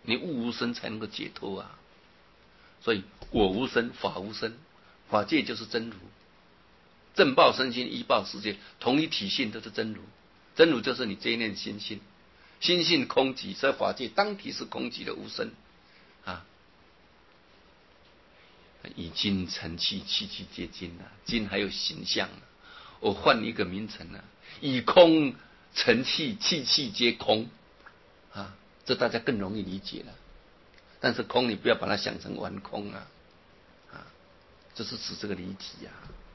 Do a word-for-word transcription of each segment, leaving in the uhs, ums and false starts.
你物无生才能够解脱啊。所以我无生，法无生，法界就是真如，正报身心，依报世界，同一体性都是真如。真如就是你这一念心性，心性空寂，所以法界当体是空寂的无生啊。以精成气，气气皆精啊，精还有形象啊。我换一个名称啊，以空成气，气气皆空啊，这大家更容易理解了。但是空你不要把它想成玩空啊，啊，这是指这个离体啊。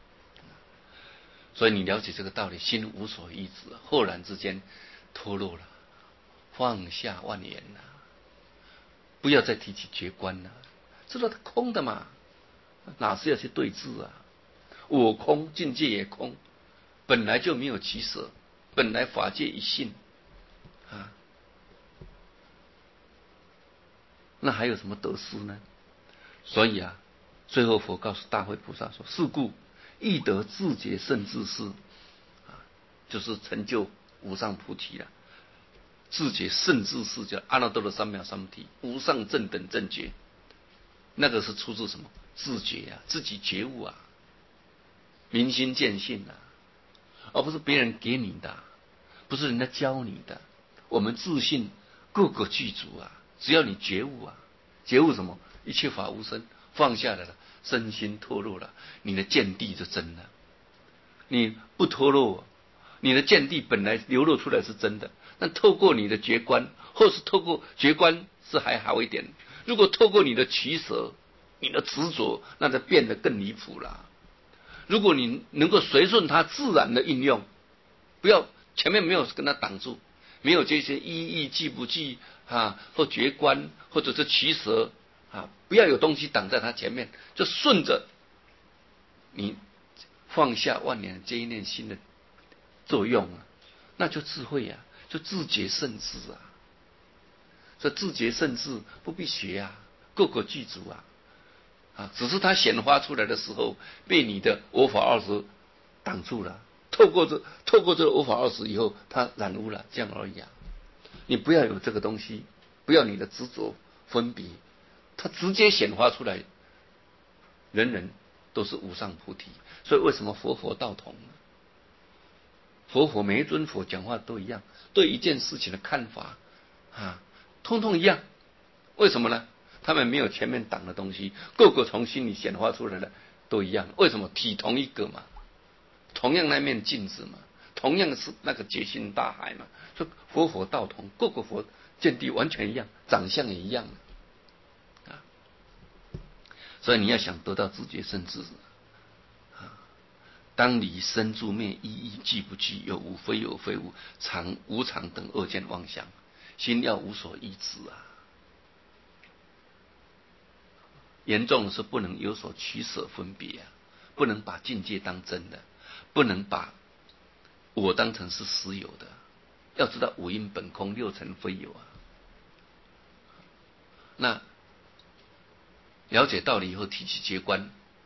所以你了解这个道理，心无所依止，豁然之间脱落了，放下万缘了，不要再提起觉观了，知道它空的嘛，哪是要去对峙啊？我空，境界也空，本来就没有取舍，本来法界一性啊，那还有什么得失呢？所以啊，最后佛告诉大慧菩萨说：“是故亦得自觉甚至是啊，就是成就无上菩提了。自觉甚至是叫阿耨多罗三藐三菩提，无上正等正觉。那个是出自什么？自觉啊，自己觉悟啊，明心见性啊，而不是别人给你的，不是人家教你的。我们自信各个具足啊，只要你觉悟啊，觉悟什么？一切法无生，放下来了，身心脱落了，你的见地就真了。你不脱落，你的见地本来流露出来是真的，但透过你的觉观，或是透过觉观是还好一点。如果透过你的取舍、你的执着，那就变得更离谱了。如果你能够随顺它自然的运用，不要前面没有跟它挡住，没有这些依义记不记啊，或觉观，或者是取舍啊，不要有东西挡在它前面，就顺着你放下万年这一念心的作用啊，那就智慧啊，就自觉甚至啊。这自觉甚至不必学啊，个个具足啊，啊，只是它显发出来的时候，被你的我法二十挡住了。透过这透过这个我法二十以后，它染污了，这样而已啊。你不要有这个东西，不要你的执着分别，它直接显发出来，人人都是无上菩提。所以为什么佛佛道同呢？佛佛每一尊佛讲话都一样，对一件事情的看法啊，通通一样。为什么呢？他们没有前面挡的东西，个个从心里显化出来的都一样。为什么？体同一个嘛，同样那面镜子嘛，同样是那个觉心大海嘛。说佛佛道同，个个佛见地完全一样，长相也一样啊。所以你要想得到自觉甚至啊，当离生住灭一一即不具，有无非有非无，常无常等二见妄想，心要无所依止啊。严重的是不能有所取舍分别啊，不能把境界当真的，不能把我当成是实有的。要知道五阴本空，六尘非有啊。那了解道理以后，提起觉观，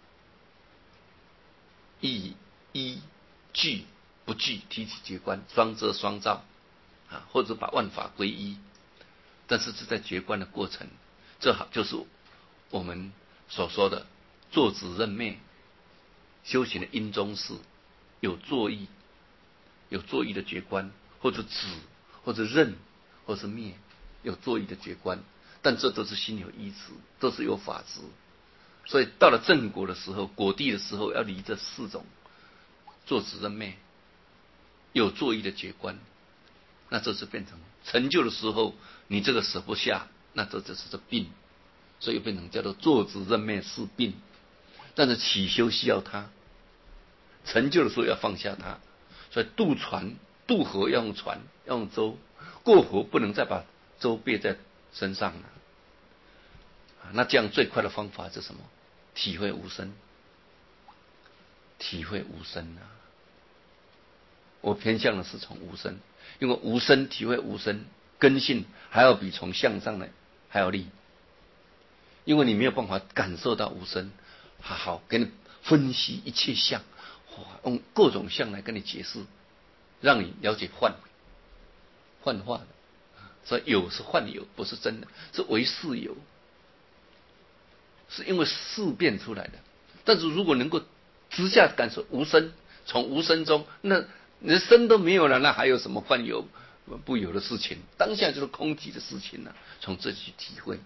一依据不据，提起觉观，双遮双照啊，或者把万法归一。但是这在觉观的过程，这好就是我们所说的坐止认灭修行的因中事，有作意，有作意的觉观，或者止，或者认，或是灭，有作意的觉观。但这都是心有依止，都是有法执。所以到了正果的时候，果地的时候，要离这四种坐止认灭，有作意的觉观，那这是变成成就的时候，你这个舍不下，那这就是这病。所以变成叫做坐止认灭是病，但是起修需要它，成就的时候要放下它。所以渡船渡河要用船，要用舟，过河不能再把舟背在身上了。那这样最快的方法是什么？体会无生，体会无生啊！我偏向的是从无生，因为无生体会无生，根性还要比从相上来还要利。因为你没有办法感受到无生，好好给你分析一切相，用各种相来跟你解释，让你了解幻幻化的所以有是幻有，不是真的，是唯识有，是因为事变出来的。但是如果能够直下感受无声，从无声中，那连声都没有了，那还有什么幻有不有的事情？当下就是空寂的事情了、啊。从这里去体会，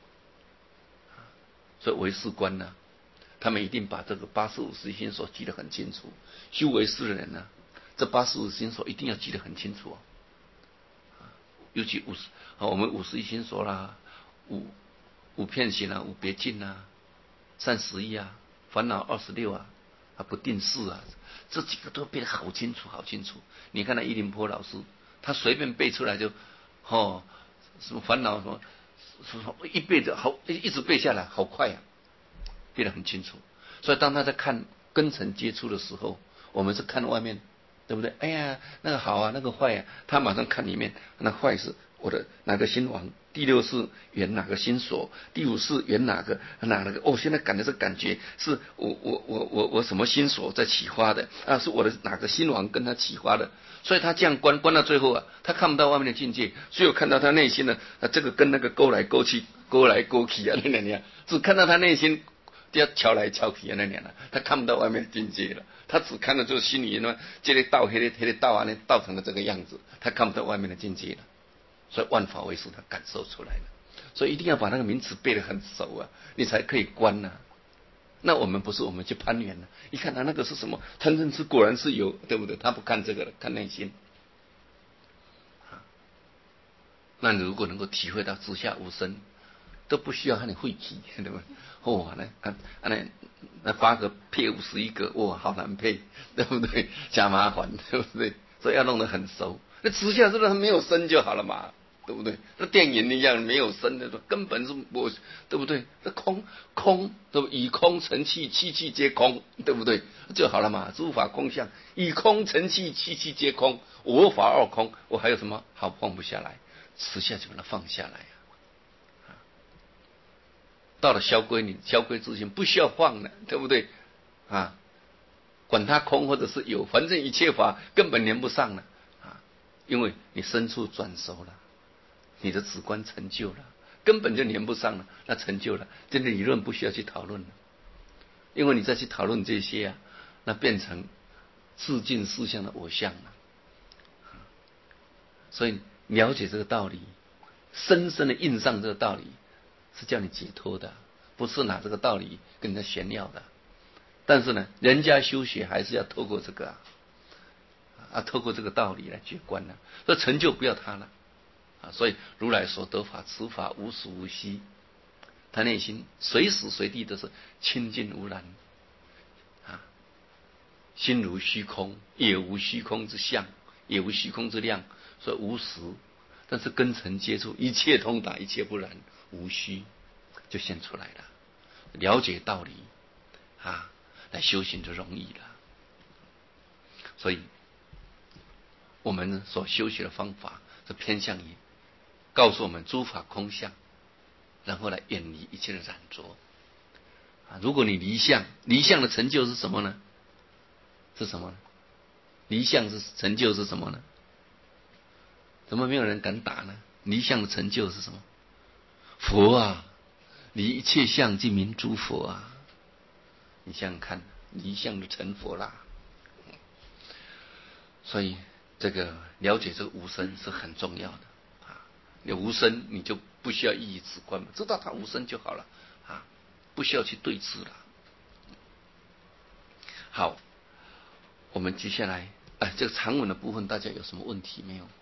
所以唯识观呢、啊，他们一定把这个八十五十一心所记得很清楚。修唯识的人呢、啊，这八十五十一心所一定要记得很清楚哦。尤其五十，我们五十一心所啦，五五片行啊，五别境啊，三十一啊，烦恼二十六啊，啊不定式啊，这几个都背得好清楚，好清楚。你看那伊林波老师，他随便背出来就，哦，什么烦恼什么，什么一背的好，一直背下来，好快啊，背得很清楚。所以当他在看根尘接触的时候，我们是看外面。对不对？哎呀，那个好啊，那个坏啊，他马上看里面，那坏是我的哪个心王，第六是缘哪个心所，第五是缘哪个哪个哦，现在感的这感觉是我我我我我什么心所在启发的啊？是我的哪个心王跟他启发的？所以他这样观观到最后啊，他看不到外面的境界，只有看到他内心的啊，这个跟那个勾来勾去，勾来勾去啊，那那只看到他内心。要敲来敲去啊，那年了，他看不到外面的境界了，他只看到就是心里呢，这个道、黑的黑的道啊，那道成了这个样子，他看不到外面的境界了。所以万法唯识他感受出来了，所以一定要把那个名词背得很熟啊，你才可以观呐、啊。那我们不是我们去攀缘了、啊，一看他那个是什么，贪嗔痴果然是有，对不对？他不看这个了，看内心。那你如果能够体会到直下无声，都不需要和你晦气，对不对？哇，那啊那那八个配五十一个，哇，好难配，对不对？假麻烦，对不对？所以要弄得很熟。那直下是不是没有声就好了嘛？对不对？那电影一样没有声的，根本是我，对不对？那空空，对不？以空成气，气气皆空，对不对？就好了嘛。诸法空相，以空成气，气气皆空，我法二空，我还有什么好放不下来？直下就把它放下来啊！到了消归你消归自性，不需要放了，对不对？啊，管它空或者是有，反正一切法根本连不上了啊！因为你深处转熟了，你的直观成就了，根本就连不上了，那成就了，这个理论不需要去讨论了，因为你再去讨论这些啊，那变成自尽事项的偶像了。所以了解这个道理，深深的印上这个道理，是叫你解脱的，不是拿这个道理跟人家炫耀的。但是呢，人家修学还是要透过这个啊，啊透过这个道理来觉观的、啊，这成就不要他了啊。所以如来所得法，此法无始无息，他内心随时随地都是清净无染啊，心如虚空，也无虚空之相，也无虚空之量。所以无实，但是根尘接触，一切通达，一切不染，无虚，就现出来了。了解道理啊，来修行就容易了。所以，我们所修学的方法是偏向于告诉我们诸法空相，然后来远离一切的染着。啊，如果你离相，离相的成就是什么呢？是什么呢？离相是成就是什么呢？怎么没有人敢打呢？离相的成就是什么？佛啊，离一切相即名诸佛啊！你想想看，离相就成佛啦。所以这个了解这个无声是很重要的啊！你无声，你就不需要一以直观嘛，知道它无声就好了啊，不需要去对峙了。好，我们接下来，哎，这个长文的部分，大家有什么问题没有？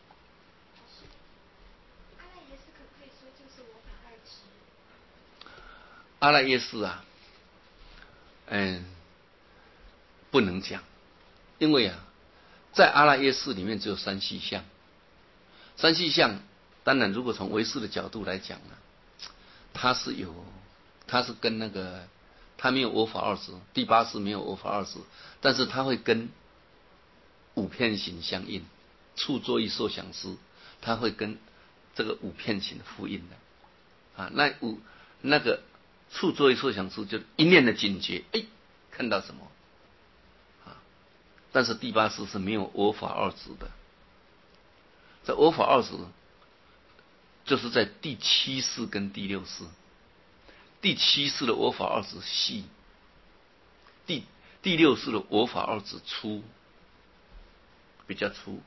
阿赖耶识啊，嗯，不能讲，因为啊，在阿赖耶识里面只有三细相，三细相，当然如果从唯识的角度来讲呢，它是有，它是跟那个，它没有我法二执，第八识没有我法二执，但是它会跟五片行相应，处作意受想思，它会跟这个五片行呼应的啊，那五那个。处作意受想思，就一念的警觉，哎，看到什么啊？但是第八识是没有我法二执的，这我法二执就是在第七世跟第六世。第七世的我法二执细，第第六世的我法二执粗，比较粗。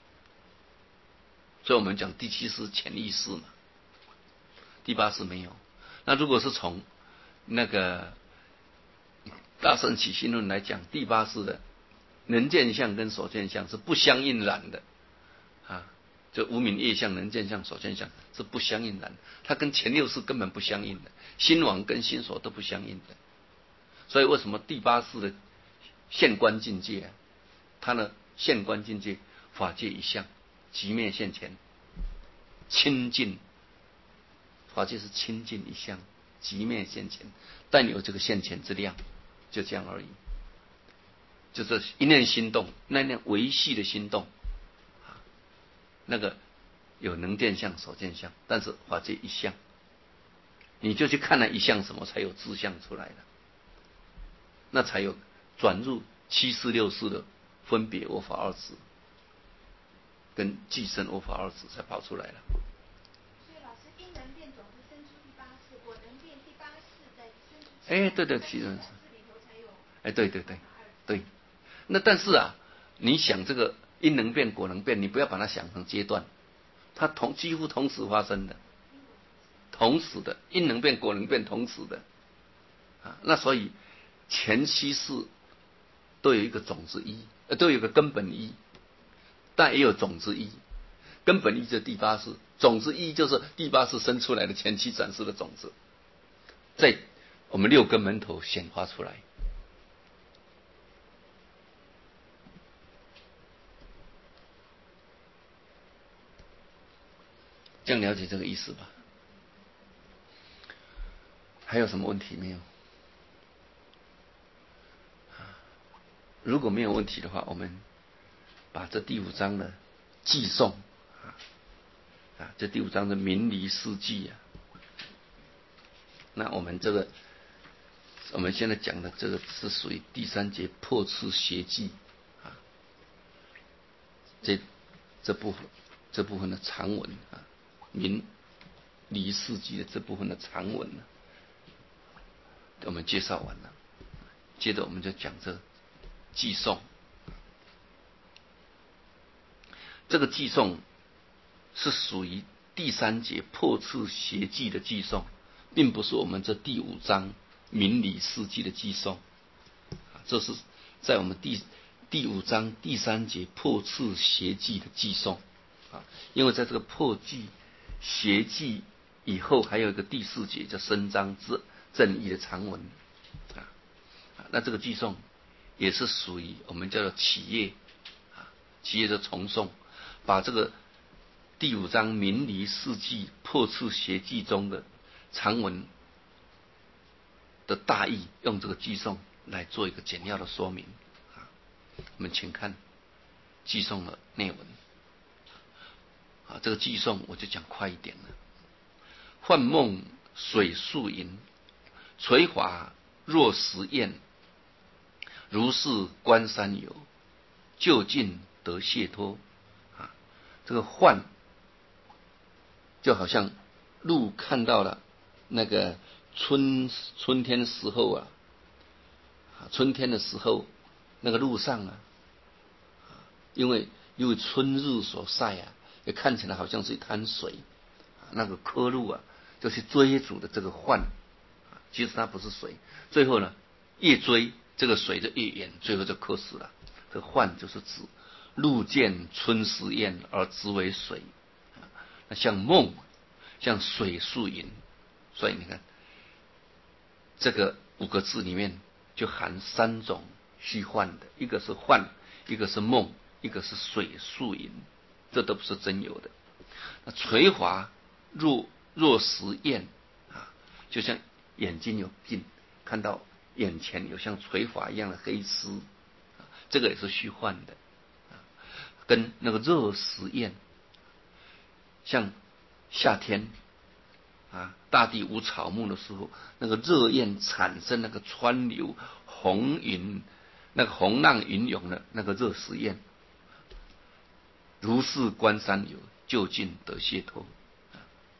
所以我们讲第七世潜意识嘛，第八世没有。那如果是从那个大乘起信论来讲，第八世的能见相跟所见相是不相应染的啊，就无明业相、能见相、所见相是不相应染的，它跟前六世根本不相应的，心王跟心所都不相应的。所以为什么第八世的现观境界、啊，它呢现观境界法界一相，即灭现前，清净，法界是清净一相，即灭现前，但有这个现前之量，就这样而已。就是一念心动，那念维系的心动，那个有能见相、所见相，但是法界一相，你就去看那一相什么，才有志相出来的，那才有转入七世六世的分别我法二执，跟寄生我法二执才跑出来了。 所以老师，因能变种子生出第八世，果能变第八世再生出。 哎，对对，其实是。哎，对对对对。那但是啊，你想这个因能变果能变，你不要把它想成阶段，它同几乎同时发生的，同时的因能变果能变同时的啊。那所以前七世都有一个种子一，呃，都有一个根本一，但也有种子一。根本一就是第八世，种子一就是第八世生出来的前期展示的种子，在我们六根门头显化出来。这样了解这个意思吧？还有什么问题没有？如果没有问题的话，我们把这第五章的寄送啊，啊，这第五章的明离事迹啊，那我们这个我们现在讲的这个是属于第三节破次邪记啊，这这部分这部分的长文啊，明离事迹的这部分的长文呢，我们介绍完了，接着我们就讲这寄送。这个寄送是属于第三节破次邪记的寄送，并不是我们这第五章明理事迹的寄送。这是在我们第第五章第三节破次邪记的寄送啊，因为在这个破记邪记以后，还有一个第四节叫伸张正正义的长文啊，那这个寄送也是属于我们叫做企业啊，企业的重诵。把这个第五章明离事迹破次邪记中的长文的大意，用这个寄送来做一个简要的说明啊。我们请看寄送的内文啊，这个寄送我就讲快一点了。幻梦水树银，垂华若石砚，如是观山游，就近得解脱。这个幻就好像鹿看到了那个春春天时候啊，春天的时候那个路上啊，因为因为春日所晒啊，也看起来好像是一滩水，那个刻鹿啊就去追逐的这个幻，其实它不是水，最后呢越追这个水就越远，最后就渴死了。这个幻就是指路见春时砚而直为水，那像梦，像水树银，所以你看这个五个字里面就含三种虚幻的，一个是幻，一个是梦，一个是水树银，这都不是真有的。那垂华若若石砚啊，就像眼睛有镜，看到眼前有像垂华一样的黑丝，这个也是虚幻的。跟那个热石砚，像夏天啊，大地无草木的时候，那个热砚产生那个川流红云，那个红浪云涌的那个热石砚，如是观山游，就近得解脱。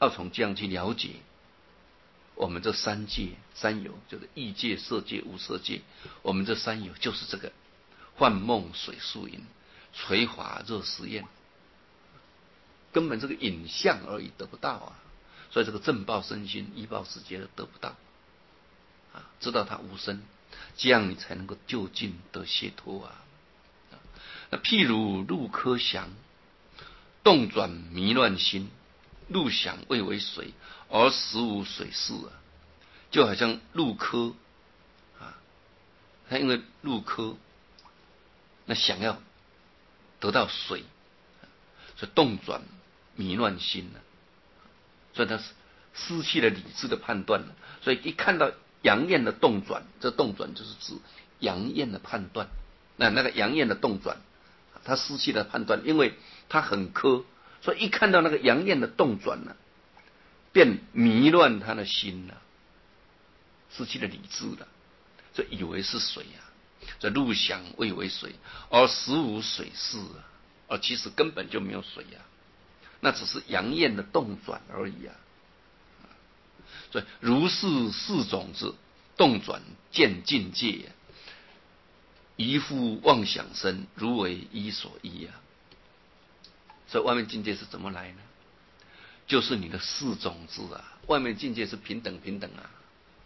要从这样去了解我们这三界三有，就是异界、色界、无色界。我们这三有就是这个幻梦、水宿阴、垂华、热实验，根本这个影像而已，得不到啊。所以这个正报身心、依报世界都得不到啊，知道它无生，这样你才能够就近得解脱啊。那譬如入科祥，动转迷乱心，入想谓为水，而实无水势啊，就好像入科啊，他因为入科，那想要得到水，所以动转迷乱心了，所以他失去了理智的判断了。所以一看到阳焰的动转，这动转就是指阳焰的判断。那那个阳焰的动转，他失去了判断，因为他很苛，所以一看到那个阳焰的动转呢，便迷乱他的心了，失去了理智了，所以以为是水啊，所以入想谓为水，而实无水势啊，而其实根本就没有水啊，那只是阳焰的动转而已啊。所以如是四种子动转见境界，一复妄想生，如为一所依啊。所以外面境界是怎么来呢？就是你的四种子啊，外面境界是平等平等啊，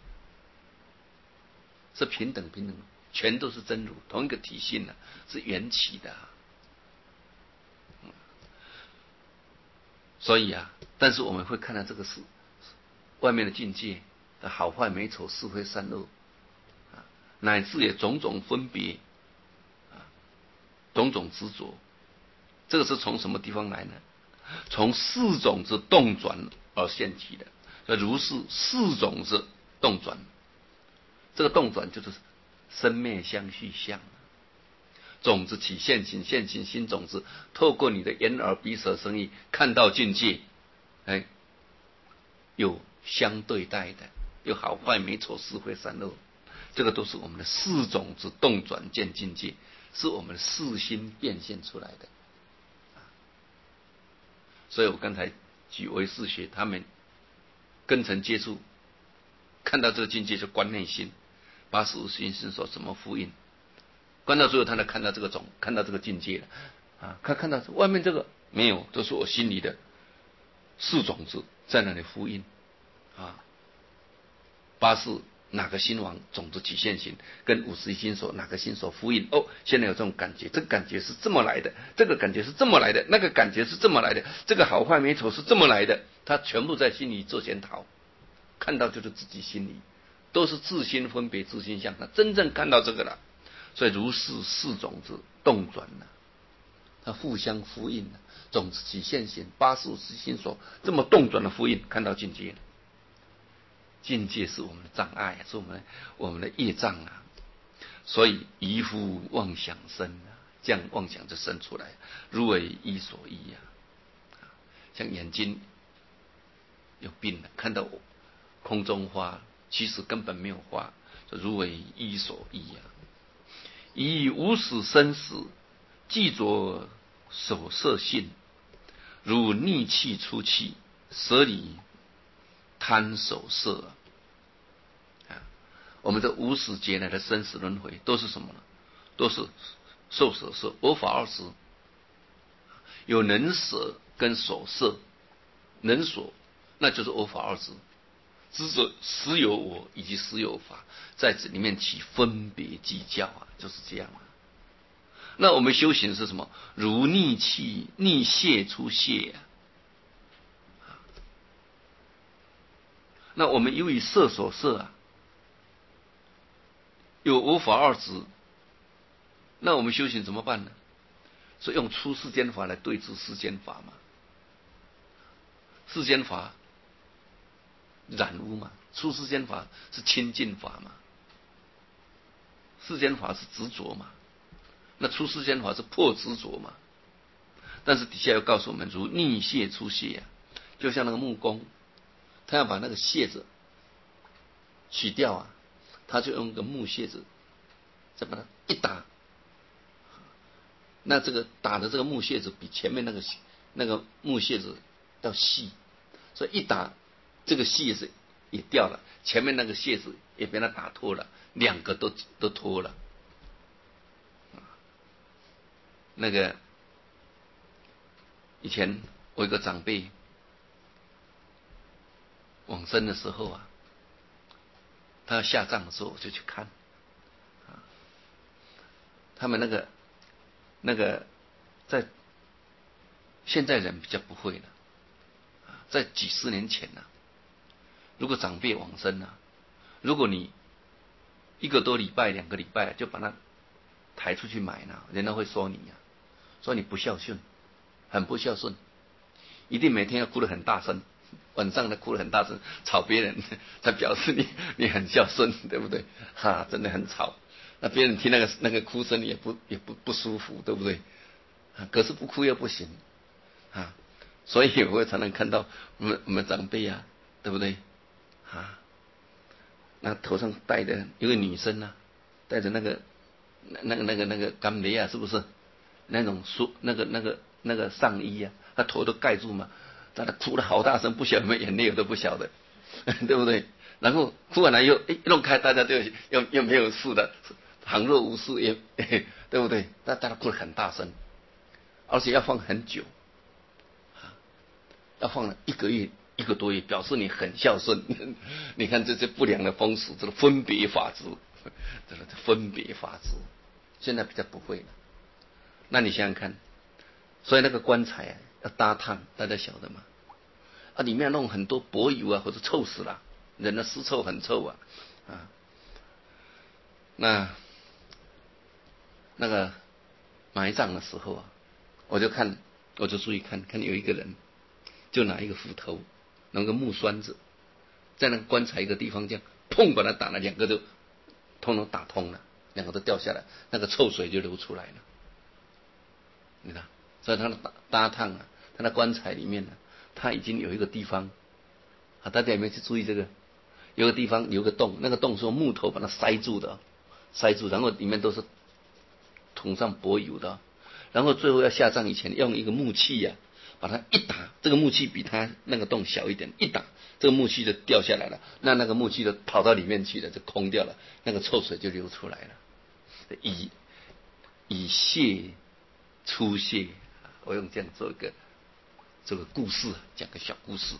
是平等平等，全都是真如，同一个体性啊，是缘起的啊。所以啊，但是我们会看到这个是外面的境界的好坏美丑是非善恶啊，乃至也种种分别啊，种种执着，这个是从什么地方来呢？从四种子动转而现起的。所以如是四种子动转，这个动转就是生灭相续相，种子起现行，现行新种子透过你的眼耳鼻舌身意看到境界，哎，有相对待的，有好坏美丑是非善恶，这个都是我们的四种子动转见境界，是我们的四心变现出来的。所以我刚才举唯识学，他们跟尘接触，看到这个境界就观内心，八十五心心所怎么复印，观到最后他才看到这个种，看到这个境界了啊！他看到外面这个没有，都是我心里的四种子在那里复印啊。八是哪个心王种子起现行，跟五十一心所哪个心所复印？哦，现在有这种感觉，这个感觉是这么来的，这个感觉是这么来的，那个感觉是这么来的，这个好坏美丑是这么来的，他全部在心里做检讨，看到就是自己心里都是自心分别、自心相，他真正看到这个了。所以如是四种子动转了，它互相呼应了，种子起现行，八十五十心所这么动转的呼应，看到境界了。境界是我们的障碍，是我们我们的业障啊，所以依复妄想生啊，这样妄想就生出来，如为一所依啊。像眼睛有病了，看到空中花，其实根本没有花，如为一所依啊。以无始生死，既着所摄性，如逆气出气，舍离贪手色啊。我们这无始劫来的生死轮回都是什么呢？都是受舍色，我法二执，有能舍跟所摄，能所那就是我法二执，执着实有我以及实有法，在这里面起分别计较啊，就是这样啊。那我们修行是什么？如逆气逆泄出泄啊。那我们由于色所摄啊，有无法二执，那我们修行怎么办呢？是用出世间法来对治世间法嘛？世间法染污嘛，出世间法是清净法嘛，世间法是执着嘛，那出世间法是破执着嘛。但是底下又告诉我们，如逆泄出泄啊，就像那个木工，他要把那个屑子取掉啊，他就用个木屑子再把它一打，那这个打的这个木屑子比前面那个那个木屑子要细， 所以一打这个蟹是也掉了，前面那个蟹子也被他打脱了，两个都都脱了。那个以前我有个长辈往生的时候啊，他要下葬的时候，我就去看。他们那个那个在现在人比较不会了，在几十年前呢、啊，如果长辈往生啊，如果你一个多礼拜、两个礼拜就把他抬出去埋呢，人家会说你呀、啊，说你不孝顺，很不孝顺，一定每天要哭得很大声，晚上呢哭得很大声，吵别人，才表示你你很孝顺，对不对？哈，真的很吵。那别人听那个那个哭声也不也不不舒服，对不对？啊，可是不哭又不行啊，所以我会常常看到我们我们长辈啊，对不对？啊，那头上戴的一个女生啊，戴着那个那个那个那个干雷啊，是不是？那种书那个那个那个上衣啊，她头都盖住嘛，但她哭得好大声，不晓得有没有眼泪，我都不晓得，对不对？然后哭完了又一弄开，大家就又又没有事了。旁若无事也，对不对？但大家哭得很大声，而且要放很久，要放了一个月、一个多月，表示你很孝顺。你看这些不良的风俗，这个分别法执，这个分别法执，现在比较不会了。那你想想看，所以那个棺材啊要搭烫，大家晓得吗？啊，里面弄很多柏油啊，或者臭死了，人的尸臭很臭啊，啊，那。那个埋葬的时候啊，我就看，我就注意看，看有一个人就拿一个斧头，拿个木栓子，在那个棺材一个地方这样砰把它打了，两个都通通打通了，两个都掉下来，那个臭水就流出来了。你看，所以他的搭烫啊，他的棺材里面呢、啊，他已经有一个地方啊，大家有没有去注意这个？有个地方有个洞，那个洞是用木头把它塞住的，塞住，然后里面都是桶上柏油的，然后最后要下葬以前用一个木器呀、啊，把它一打，这个木器比它那个洞小一点，一打这个木器就掉下来了，那那个木器就跑到里面去了，就空掉了，那个臭水就流出来了。以以泄出泄，我用这样做一个这个故事，讲个小故事，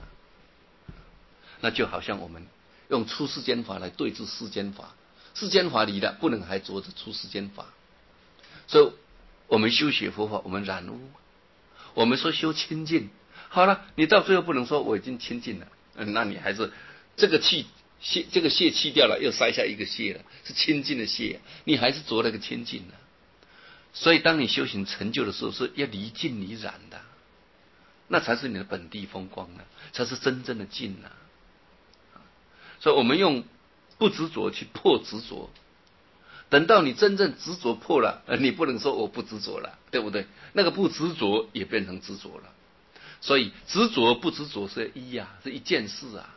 那就好像我们用出世间法来对治世间法，世间法离了不能还着着出世间法。所以我们修学佛法，我们染污，我们说修清净，好了，你到最后不能说我已经清净了，嗯，那你还是这个气泄，这个泄气掉了，又塞下一个泄了，是清净的泄，你还是着了个清净的。所以当你修行成就的时候，是要离净离染的，那才是你的本地风光呢，才是真正的净呢。所以我们用不执着去破执着。等到你真正执着破了，你不能说我不执着了，对不对？那个不执着也变成执着了。所以执着不执着是一呀、啊，是一件事啊，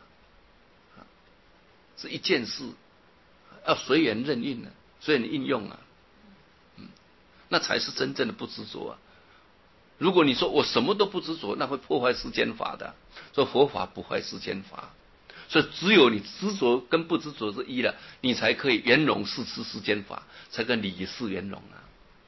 是一件事，要随缘任运啊，随缘应用啊，嗯，那才是真正的不执着啊。如果你说我什么都不执着，那会破坏世间法的。说佛法不坏世间法。所以只有你执着跟不执着是一了，你才可以圆融世持世间法，才跟理事圆融啊。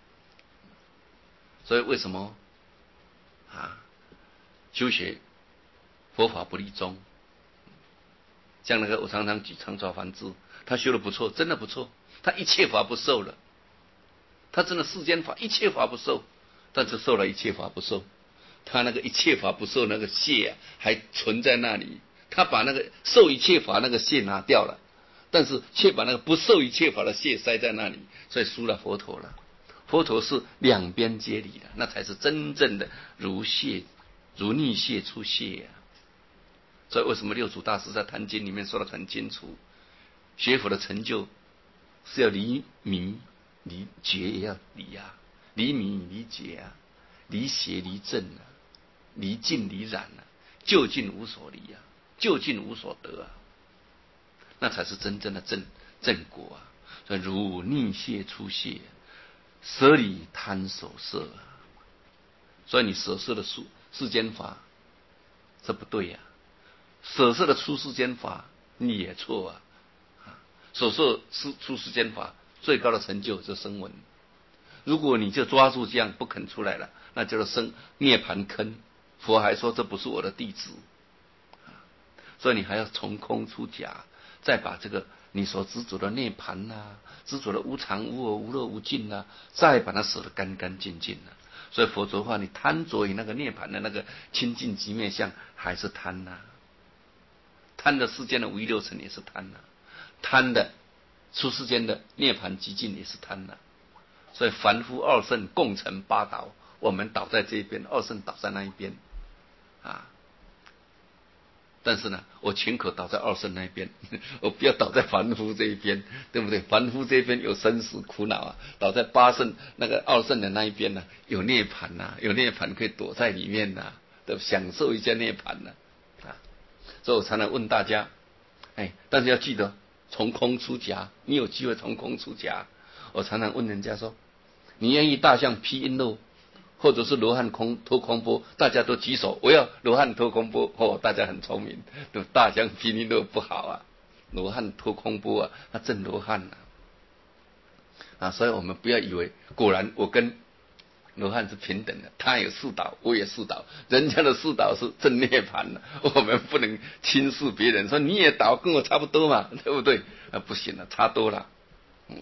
所以为什么啊修学佛法不离宗？像那个我常常举长照梵志，他修的不错，真的不错，他一切法不受了，他真的世间法一切法不受，但是受了一切法不受，他那个一切法不受那个谢啊还存在那里。他把那个受一切法那个谢拿掉了，但是却把那个不受一切法的谢塞在那里，所以输了佛陀了。佛陀是两边皆离的，那才是真正的如谢如逆谢出谢啊。所以为什么六祖大师在《坛经》里面说得很清楚，学佛的成就是要离迷离觉也要离啊，离迷离觉啊，离邪离正啊，离净离染啊，究竟无所离啊，究竟无所得啊，那才是真正的正正果啊。所以如逆谢出谢，舍离贪所摄啊。所以你所摄的世世间法， 这不对呀、啊。所说的出世间法你也错啊，啊，所说出出世间法最高的成就就是声闻。如果你就抓住这样不肯出来了，那就是生涅盘坑。佛还说这不是我的弟子，所以你还要从空出假，再把这个你所执着的涅盘呐、啊，执着的无常无我无乐无尽呐、啊，再把它舍得干干净净了。所以否则的话，你贪着于那个涅盘的那个清净极灭相，还是贪呐、啊。贪的世间的无欲六尘也是贪呐、啊，贪的出世间的涅盘极尽也是贪呐、啊。所以凡夫二圣共成八倒，我们倒在这一边，二圣倒在那一边，啊。但是呢，我宁可倒在二圣那一边，我不要倒在凡夫这一边，对不对？凡夫这一边有生死苦恼啊，倒在八圣那个二圣的那一边呢、啊，有涅槃呐、啊，有涅槃可以躲在里面呐、啊，都享受一下涅槃呐、啊，啊。所以我常常问大家，哎，但是要记得从空出家，你有机会从空出家。我常常问人家说，你愿意大象披璎珞，或者是罗汉空脱空钵？大家都举手，我要罗汉脱空钵。哦，大家很聪明，大象披璎珞不好啊，罗汉脱空钵啊，那正罗汉啊。啊，所以我们不要以为，果然我跟罗汉是平等的，他有四倒，我也四倒，人家的四倒是正涅盘了，我们不能轻视别人，说你也倒跟我差不多嘛，对不对？啊，不行了，差多了。嗯，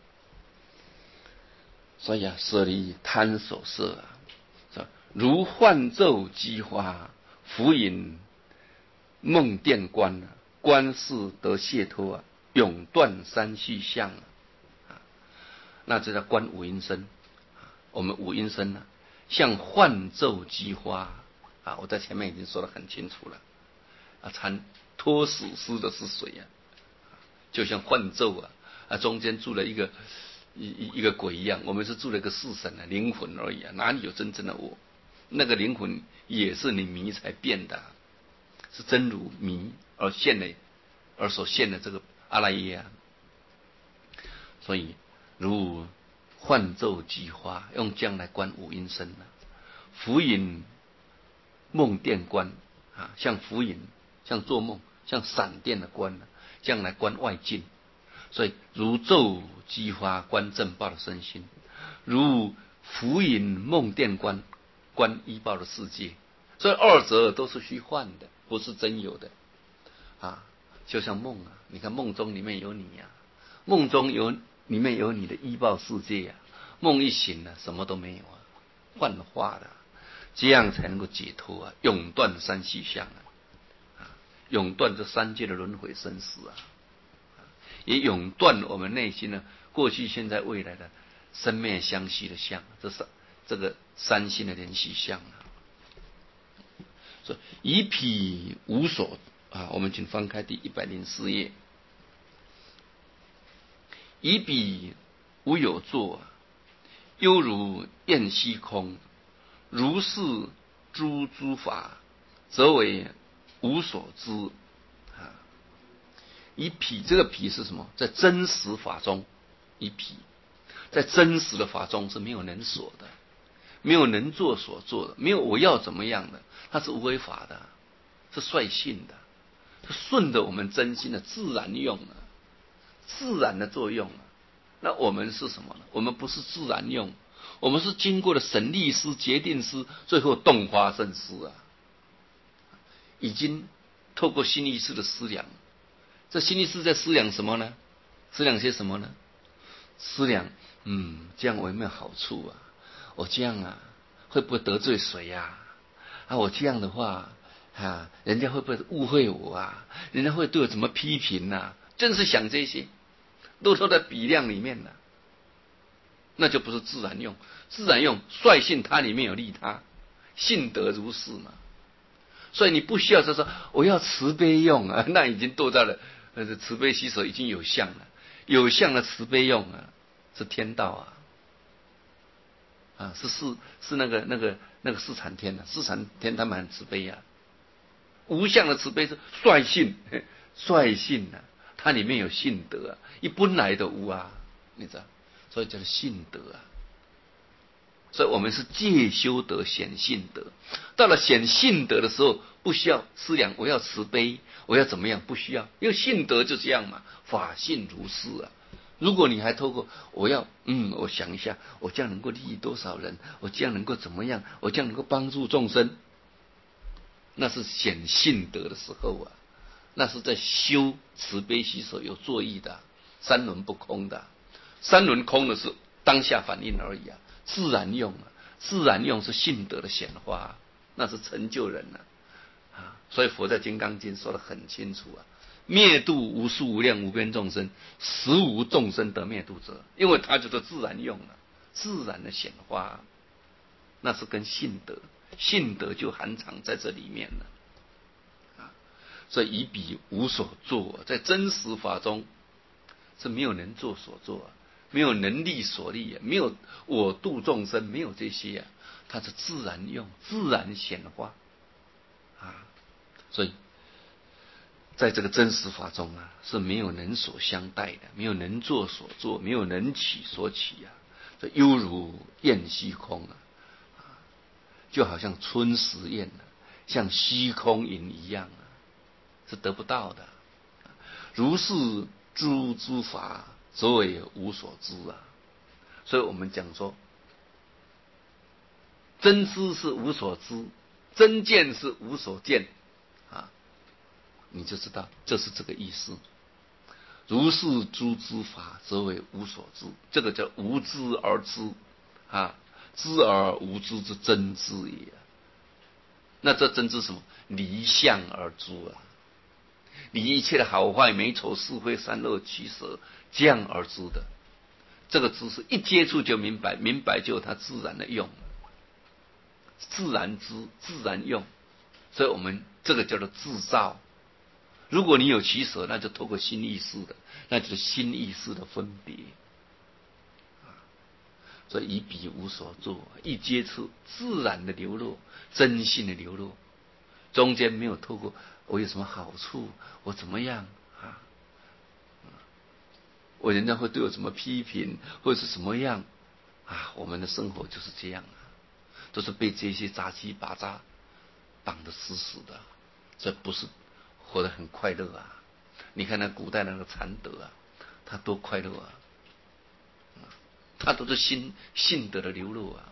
所以啊，舍离贪所摄啊，是吧？如幻咒机花，浮影梦电观啊，观世得解脱啊，永断三续相啊。那这叫观五阴身。我们五阴身呢、啊，像幻咒机花啊，我在前面已经说得很清楚了啊，参托死尸的是谁呀、啊？就像幻咒啊，啊中间住了一个一一一个鬼一样，我们是住了一个式神啊，灵魂而已啊，哪里有真正的我？那个灵魂也是你迷才变的，是真如迷而现的，而所现的这个阿赖耶啊。所以如幻咒机花，用这样来观五阴身呢、啊。浮影梦电观啊，像浮影，像做梦，像闪电的观呢、啊，这样来观外境。所以如咒机花观正报的身心，如浮影梦电观观依报的世界。所以二者都是虚幻的，不是真有的啊。就像梦啊，你看梦中里面有你呀、啊，梦中有里面有你的依报世界呀、啊。梦一醒了、啊，什么都没有啊，幻化的，这样才能够解脱啊，永断三续相啊，啊，永断这三界的轮回生死啊，也永断我们内心呢过去、现在、未来的生灭相续的相，这是这个三心的联系相啊。所以以彼无所啊，我们请翻开第一百零四页，以彼无有作啊。犹如焰虚空，如是诸诸法，则为无所知啊。以彼，这个彼是什么？在真实法中，以彼在真实的法中是没有能所的，没有能做所做的，没有我要怎么样的，它是无为法的，是率性的，是顺着我们真心的自然用的，自然的作用啊。那我们是什么呢？我们不是自然用，我们是经过了审理师、决定师，最后洞发生师啊。已经透过心意识的思量，这心意识在思量什么呢？思量些什么呢？思量，嗯，这样我有没有好处啊？我这样啊，会不会得罪谁呀？啊，我这样的话啊，人家会不会误会我啊？人家会对我怎么批评啊？正是想这些。都都在比量里面了，那就不是自然用。自然用率性它里面有利他，性德如是嘛。所以你不需要说说我要慈悲用啊，那已经堕到了呃慈悲喜舍已经有相了，有相的慈悲用啊，是天道啊，啊是是是那个那个那个四禅天啊，四禅天他们很慈悲啊。无相的慈悲是率性，率性啊。它里面有性德啊，一本来的无啊，你知道，所以叫做性德啊。 所以我们是借修德显信德。到了显信德的时候，不需要思量我要慈悲，我要怎么样，不需要，因为信德就这样嘛，法性如是啊。如果你还透过我要嗯，我想一下，我这样能够利益多少人，我这样能够怎么样，我这样能够帮助众生，那是显信德的时候啊，那是在修慈悲喜舍有作意的，三轮不空的。三轮空的是当下反应而已啊，自然用啊，自然用是信德的显化啊，那是成就人啊。啊，所以佛在《金刚经》说得很清楚啊，灭度无数无量无边众生，实无众生得灭度者，因为它就是自然用了，自然的显化啊，那是跟信德，信德就含藏在这里面了啊。所以以彼无所作，在真实法中是没有能作所作啊，没有能力所力啊，没有我度众生，没有这些啊，它是自然用，自然显化啊。所以在这个真实法中啊，是没有能所相待的，没有能作所作，没有能起所起啊。这犹如雁虚空啊，就好像春时雁啊，像虚空云一样啊，是得不到的。如是诸诸法，则为无所知啊。所以我们讲说，真知是无所知，真见是无所见啊，你就知道这是这个意思。如是诸知法，则为无所知，这个叫无知而知啊，知而无知之真知也。那这真知什么？离相而知啊，离一切的好坏美丑是非善恶取舍，这样而知的。这个知识一接触就明白，明白就它自然的用，自然知，自然用。所以我们这个叫做自造。如果你有取舍，那就透过心意识的，那就是心意识的分别。所以以彼无所作，一接触自然的流露，真性的流露，中间没有透过我有什么好处，我怎么样啊？我人家会对我怎么批评，或者是什么样啊？我们的生活就是这样啊，都是被这些杂七八杂绑得死死的，这不是活得很快乐啊。你看那古代那个禅德啊，他多快乐啊，他都是心性德的流露啊，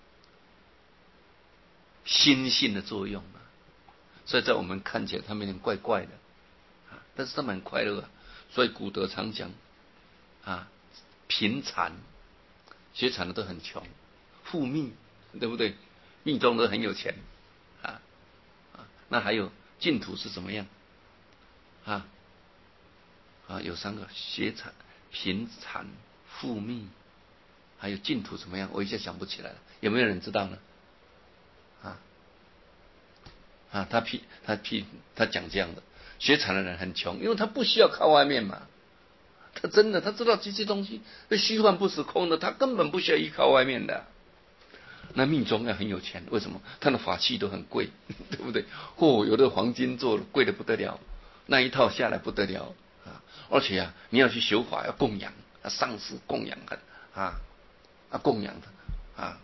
心性的作用啊，所以在我们看起来他们有点怪怪的啊，但是他们很快乐啊。所以古德常讲啊，贫禅学禅的都很穷，富密，对不对？密宗都很有钱啊啊。那还有净土是怎么样啊？啊，有三个：学禅、贫禅、富密，还有净土怎么样？我一下想不起来了，有没有人知道呢？啊啊，他批他批他讲这样的，学禅的人很穷，因为他不需要靠外面嘛。他真的他知道这些东西虚幻不实空的，他根本不需要依靠外面的。那密宗要很有钱，为什么？他的法器都很贵，对不对？哦，有的黄金做的贵的不得了，那一套下来不得了啊！而且啊，你要去修法要供养，啊，上师供养他啊，啊供养他啊，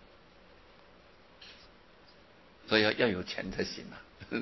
所以要要有钱才行啊。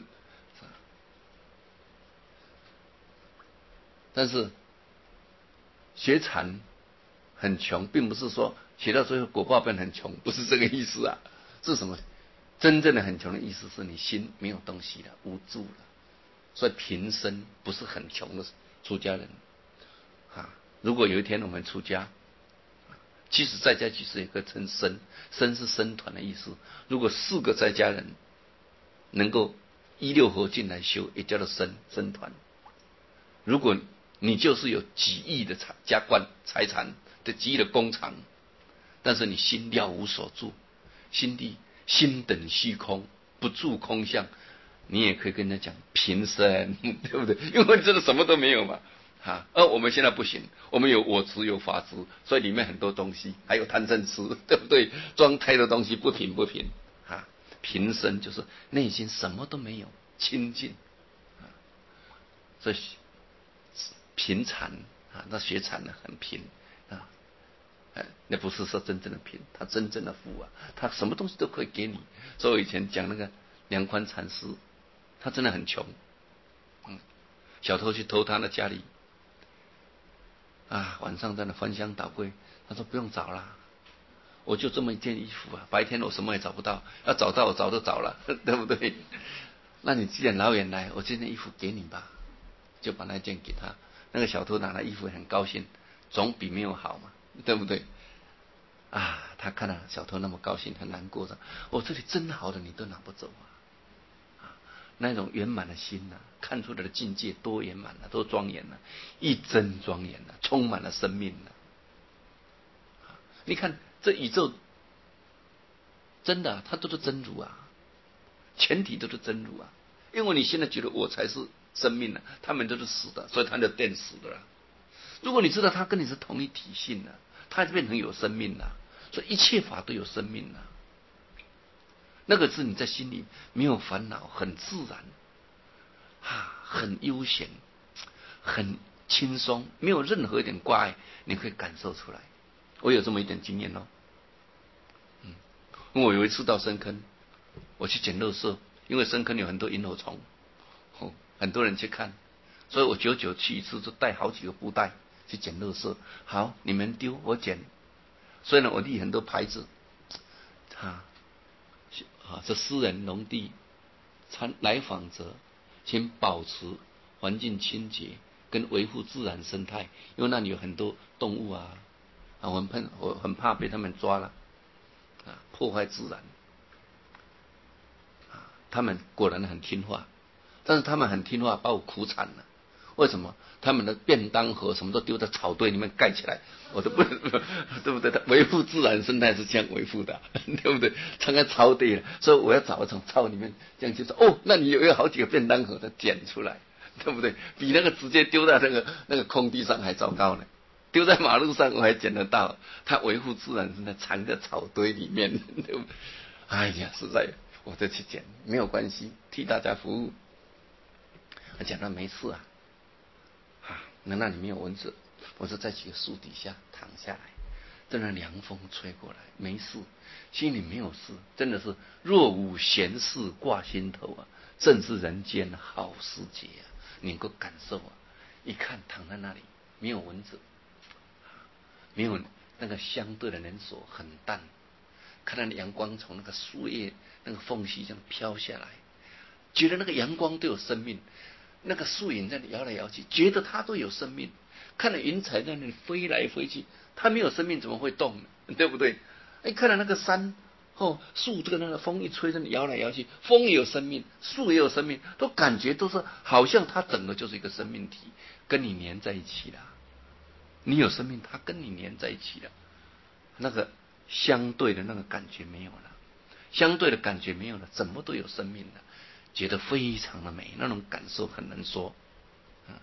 但是学禅很穷，并不是说学到最后果报变很穷，不是这个意思啊。是什么？真正的很穷的意思是你心没有东西了，无助了。所以贫僧不是很穷的出家人啊。如果有一天我们出家，即使在家即使也可以称僧，僧是僧团的意思。如果四个在家人能够一六合进来修，也叫做僧僧团。如果你就是有几亿的财家官财产的几亿的工厂，但是你心了无所住，心地心等虚空，不住空相，你也可以跟人家讲贫僧，对不对？因为真的什么都没有嘛。啊，而我们现在不行，我们有我执有法执，所以里面很多东西，还有贪嗔痴，对不对？装太多东西不平不平啊。贫僧就是内心什么都没有，清净啊。所以贫禅啊，那学禅呢很贫啊。 哎，那不是说真正的贫，他真正的富啊，他什么东西都可以给你。所以我以前讲那个梁宽禅师，他真的很穷，嗯，小偷去偷他的家里，啊，晚上在那翻箱倒柜，他说不用找了，我就这么一件衣服啊，白天我什么也找不到，要找到我早就找了，对不对？那你既然老远来，我这件衣服给你吧，就把那件给他。那个小偷拿了衣服很高兴，总比没有好嘛，对不对？啊，他看到小偷那么高兴，很难过的，我、哦、这里真好的你都拿不走啊！啊，那种圆满的心呐、啊，看出来的境界多圆满了、啊，多庄严了、啊，一真庄严了、啊，充满了生命了、啊。你看这宇宙真的、啊，它都是真如啊，全体都是真如啊。因为你现在觉得我才是生命了、啊，他们都是死的，所以他就变死的了。如果你知道他跟你是同一体性了、啊，他就变成有生命了、啊。所以一切法都有生命了、啊，那个是你在心里没有烦恼，很自然，啊，很悠闲，很轻松，没有任何一点挂碍，你可以感受出来。我有这么一点经验哦，嗯，我有一次到深坑，我去捡垃圾，因为深坑有很多萤火虫，哦，很多人去看，所以我久久去一次，就带好几个布袋去捡垃圾。好，你们丢，我捡。所以呢，我立很多牌子，啊，啊，这私人农地参来访者，请保持环境清洁，跟维护自然生态，因为那里有很多动物啊，啊，我很怕，我很怕被他们抓了，啊，破坏自然，啊，他们果然很听话，但是他们很听话，把我苦惨了。为什么？他们的便当盒什么都丢在草堆里面盖起来，我都不能，对不对？他维护自然生态是这样维护的，对不对？藏在草堆了，所以我要找从草里面这样去找。哦，那你有有好几个便当盒的捡出来，对不对？比那个直接丢在那个那个空地上还糟糕呢。丢在马路上我还捡得到，他维护自然生态藏在草堆里面，对不对？哎呀，实在我再去捡没有关系，替大家服务。他讲了没事啊。啊，那那里没有蚊子，我就在几个树底下躺下来，在那凉风吹过来，没事，心里没有事，真的是若无闲事挂心头啊，正是人间好时节啊！你能够感受啊，一看躺在那里，没有蚊子，没有那个相对的人所很淡，看到阳光从那个树叶那个缝隙这样飘下来，觉得那个阳光都有生命。那个树影在那里摇来摇去，觉得它都有生命。看到云彩在那里飞来飞去，它没有生命怎么会动呢？对不对？哎，看到那个山哦，树这个那个风一吹，在那里摇来摇去，风也有生命，树也有生命，都感觉都是好像它整个就是一个生命体，跟你粘在一起了。你有生命，它跟你粘在一起了。那个相对的那个感觉没有了，相对的感觉没有了，怎么都有生命了。觉得非常的美，那种感受很难说，嗯，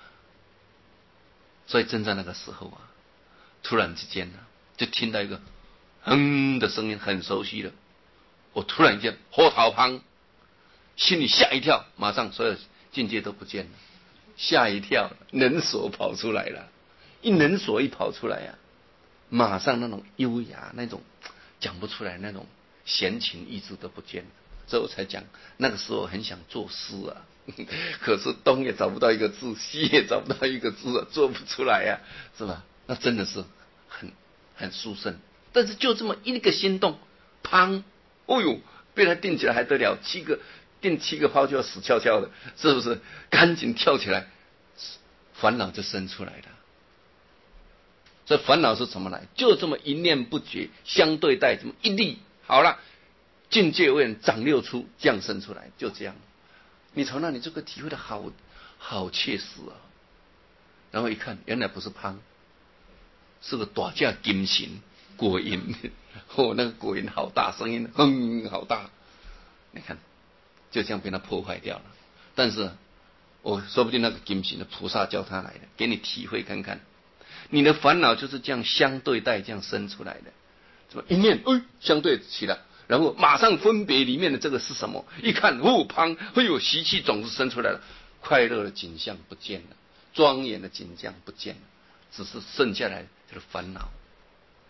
所以正在那个时候啊，突然之间呢、啊，就听到一个哼的声音，很熟悉的，我突然间火逃旁，心里吓一跳，马上所有境界都不见了，吓一跳，能所跑出来了，一能所一跑出来呀、啊，马上那种优雅，那种讲不出来那种闲情逸致都不见了。所以我才讲，那个时候很想作诗啊，可是东也找不到一个字，西也找不到一个字、啊，做不出来呀、啊，是吧？那真的是很很殊胜。但是就这么一个心动，砰！哦呦，被他定起来还得了？七个定七个泡就要死翘翘的，是不是？赶紧跳起来，烦恼就生出来了。这烦恼是怎么来？就这么一念不绝，相对待，这么一力，好了。境界为人长六出，降生出来，就这样。你从那里就可以体会的好好切实啊。然后一看，原来不是胖，是个大架金型果蝇，哦，那个果蝇好大，声音哼好大。你看，就这样被他破坏掉了。但是，我说不定那个金型的菩萨叫他来的，给你体会看看。你的烦恼就是这样相对待，这样生出来的。怎么一念，哎，相对起来。然后马上分别里面的这个是什么？一看，哦，砰！哎呦，习气种子生出来了，快乐的景象不见了，庄严的景象不见了，只是剩下来就是烦恼。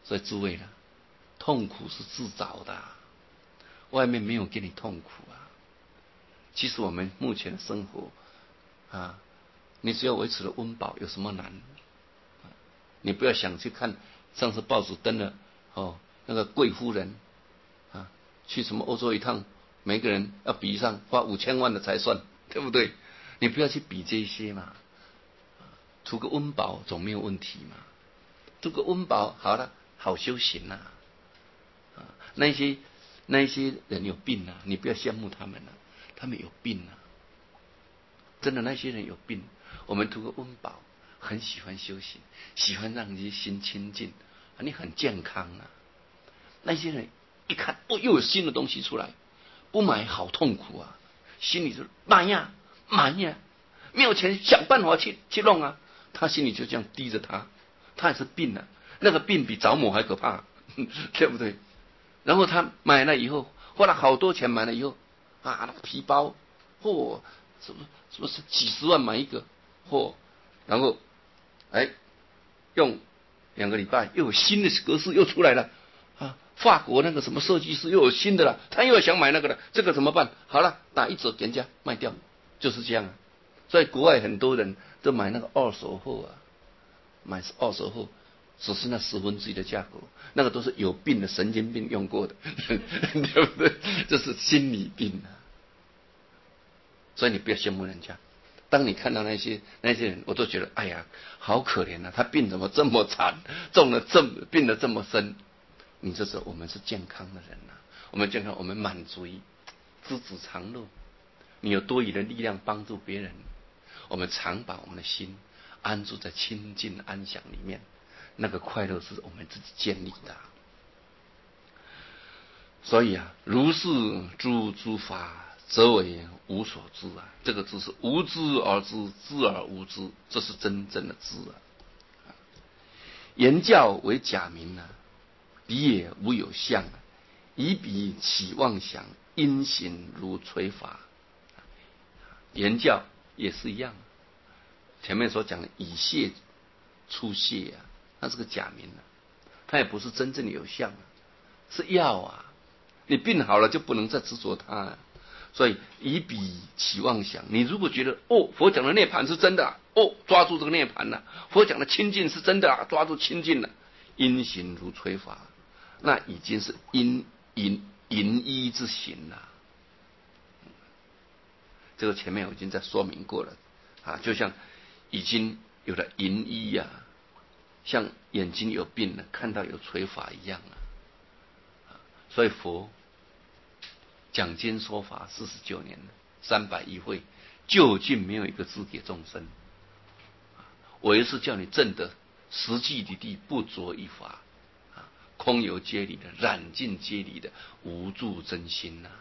所以诸位呢，痛苦是自找的，外面没有给你痛苦啊。其实我们目前的生活啊，你只要维持了温饱，有什么难？你不要想去看，上次报纸登了哦，那个贵夫人啊，去什么欧洲一趟，每个人要比上花五千万的才算，对不对？你不要去比这些嘛，图个温饱总没有问题嘛。图个温饱好了，好修行呐、啊。啊，那些那些人有病啊，你不要羡慕他们啊，他们有病啊。真的那些人有病，我们图个温饱，很喜欢修行，喜欢让你心清净，啊，你很健康啊。那些人一看哦，又有新的东西出来，不买好痛苦啊，心里就买呀买呀，没有钱想办法去去弄啊，他心里就这样低着他，他也是病啊，那个病比着魔还可怕，对不对？然后他买了以后，花了好多钱买了以后啊，那个皮包，嚯、哦，什么什么是几十万买一个，嚯、哦，然后哎用两个礼拜又有新的格式又出来了啊，法国那个什么设计师又有新的了，他又想买那个了，这个怎么办？好了，打一折给人家卖掉，就是这样啊。所以国外很多人都买那个二手货啊，买二手货只是那十分之一的价格，那个都是有病的神经病用过的，对不对？这是心理病啊。所以你不要羡慕人家。当你看到那些那些人，我都觉得哎呀，好可怜啊！他病怎么这么惨，中了这么病得这么深。你这是我们是健康的人啊，我们健康，我们满足于知足常乐。你有多余的力量帮助别人，我们常把我们的心安住在清净安详里面，那个快乐是我们自己建立的。所以啊，如是诸诸法，则为无所知啊。这个知是无知而知，知而无知，这是真正的知啊。言教为假名啊，彼也无有相啊，以彼起妄想，因行如垂发。言教也是一样，前面所讲的以泄出泄啊，那是个假名啊，它也不是真正的有相啊，是药啊。你病好了就不能再执着它、啊，所以以彼起妄想。你如果觉得哦，佛讲的涅槃是真的、啊，哦，抓住这个涅槃了、啊；佛讲的清净是真的、啊，抓住清净了、啊。因行如垂发，那已经是因因因依之行了。这个前面我已经在说明过了啊，就像已经有了淫医呀、啊，像眼睛有病了，看到有垂发一样啊。所以佛讲经说法四十九年了，三百一会，究竟没有一个字给众生，唯是叫你证得实际的地不着一法，空有皆离的，染尽皆离的无住真心呐、啊。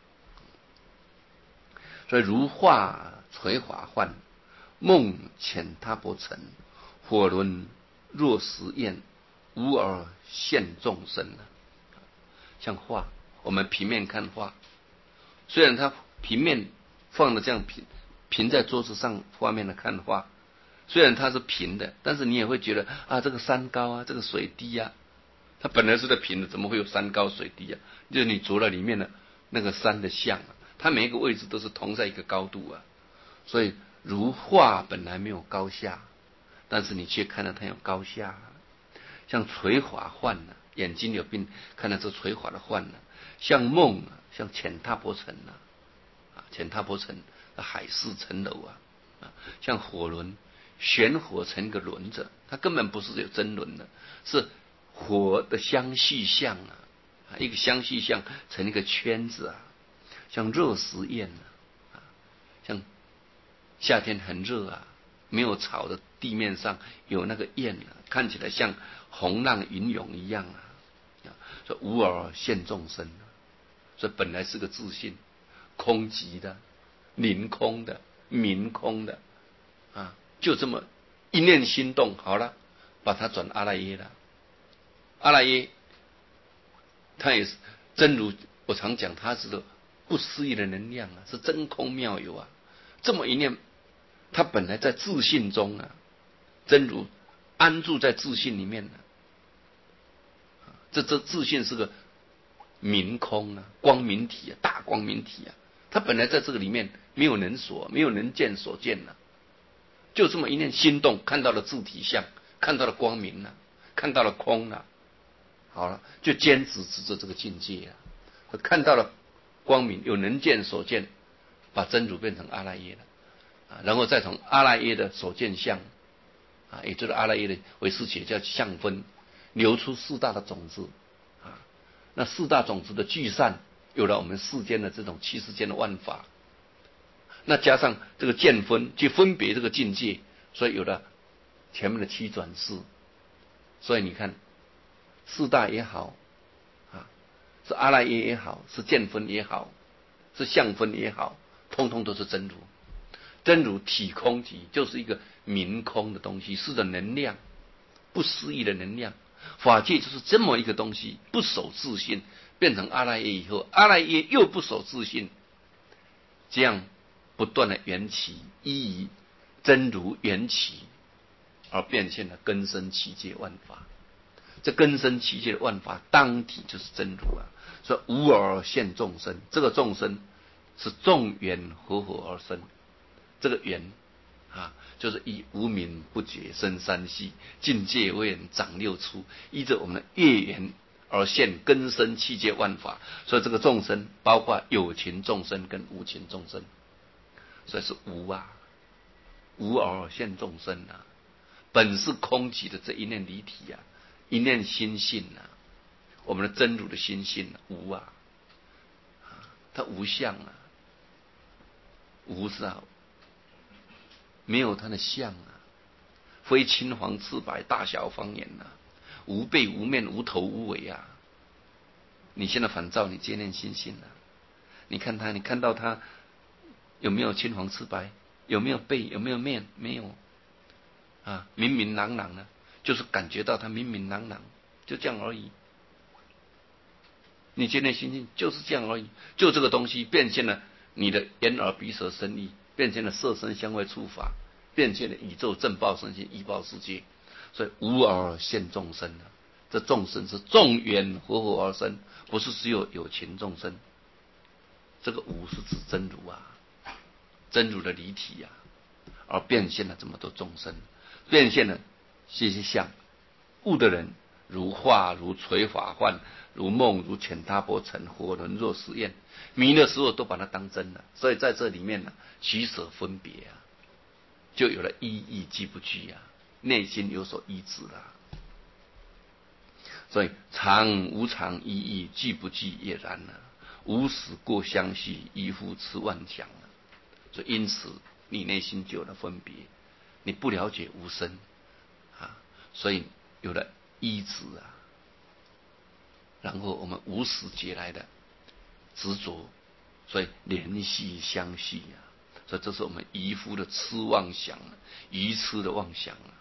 所以如化垂华幻，梦遣他薄尘，火轮若实验，无而现众生啊。像画，我们平面看画，虽然它平面放的这样平平在桌子上，画面的看画，虽然它是平的，但是你也会觉得啊，这个山高啊，这个水低啊，它本来是在平的，怎么会有山高水低啊？就是你着了里面的那个山的像啊，它每一个位置都是同在一个高度啊。所以如画本来没有高下，但是你却看到它有高下、啊。像垂华幻呢、啊，眼睛有病，看到这垂华的幻呢、啊；像梦啊，像浅踏波尘呐，啊，浅踏波尘，海市蜃楼啊，啊，像火轮，旋火成一个轮子，它根本不是有真轮的，是火的相续相啊，啊，一个相续相成一个圈子啊，像热石焰啊，啊，像夏天很热啊，没有草的地面上有那个焰啊，看起来像洪浪云涌一样啊，说无而现众生，所以本来是个自信，空寂的、凌空的、明空的啊，就这么一念心动，好了，把它转阿赖耶了。阿赖耶，他也是真如我常讲，他是个不思议的能量啊，是真空妙有啊。这么一念，他本来在自信中啊，真如安住在自信里面呢、啊。 这这自信是个明空啊，光明体啊，大光明体啊。它本来在这个里面没有能所，没有能见所见啊，就这么一念心动，看到了自体相，看到了光明啊，看到了空啊，好了，就坚持执着这个境界啊，看到了光明，有能见所见，把真如变成阿赖耶了啊，然后再从阿赖耶的所见相啊，也就是阿赖耶的唯识解叫相分，流出四大的种子啊，那四大种子的聚散，有了我们世间的这种七世间的万法，那加上这个见分去分别这个境界，所以有了前面的七转世。所以你看，四大也好啊，是阿赖耶也好，是见分也好，是相分也好，通通都是真如。真如体空体，就是一个明空的东西，是个能量，不思议的能量。法界就是这么一个东西，不守自性，变成阿赖耶以后，阿赖耶又不守自性，这样不断的缘起，依于真如缘起，而变现了根生七界万法。这根生七界的万法，当体就是真如啊。所以无而现众生，这个众生是众缘合合而生。这个缘啊，就是以无明不觉生三系，境界为人长六出，依着我们的业缘而现根生七界万法。所以这个众生包括有情众生跟无情众生，所以是无啊，无而现众生啊，本是空寂的这一念离体啊，一念心性啊，我们的真如的心性啊，无啊，它无相啊，无是啊。没有它的相啊，非青黄赤白大小方言啊，无背无面无头无尾啊。你现在反照你接念心性啊，你看它，你看到它有没有青黄赤白，有没有背，有没有面，没有啊，明明朗朗的，就是感觉到它明明朗朗，就这样而已。你接念心性就是这样而已，就这个东西变现了你的眼耳鼻舌身意，变现了色身香味触法，变现了宇宙正报身心依报世界。所以无而现众生啊，这众生是众缘合合而生，不是只有有情众生。这个无是指真如啊，真如的离体啊，而变现了这么多众生，变现了这些相。悟的人如化如垂法幻，如梦如浅他波尘，火轮若实验，迷的时候都把它当真了。所以在这里面呢，取舍分别啊，就有了依义既不具啊，内心有所依止了。所以常无常依义既不具也然了，无始过相续依复持万想了。所以因此你内心就有了分别，你不了解无生啊，所以有了依止啊，然后我们无始劫来的执着，所以联系相续啊，所以这是我们愚夫的痴妄想，愚痴的妄想啊。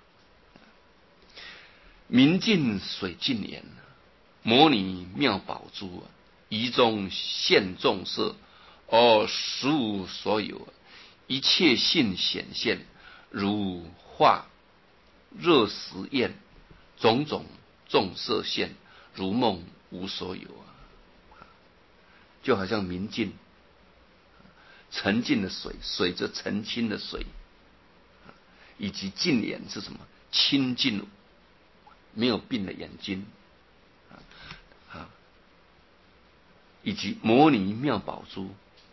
明镜水净眼，摩尼妙宝珠，仪中现众色，而实无所有，一切性显现，如化热实验，种种众色现，如梦无所有啊。就好像明镜，沉静的水，水则澄清的水，以及净眼是什么？清净没有病的眼睛啊，以及摩尼妙宝珠。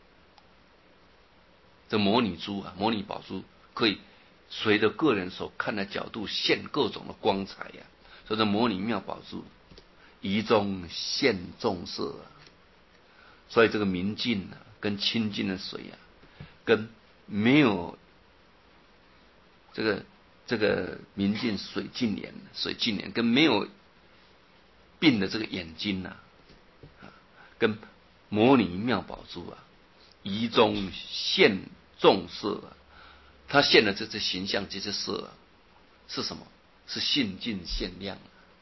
这摩尼珠啊，摩尼宝珠可以随着个人所看的角度现各种的光彩呀、啊。所以这摩尼妙宝珠，仪中现众色啊。所以这个明镜啊，跟清净的水啊，跟没有这个这个明镜水净眼，水净眼跟没有病的这个眼睛啊，跟摩尼妙宝珠啊，仪中现众色啊，它现的这些形象，这些色啊，是什么？是性净现量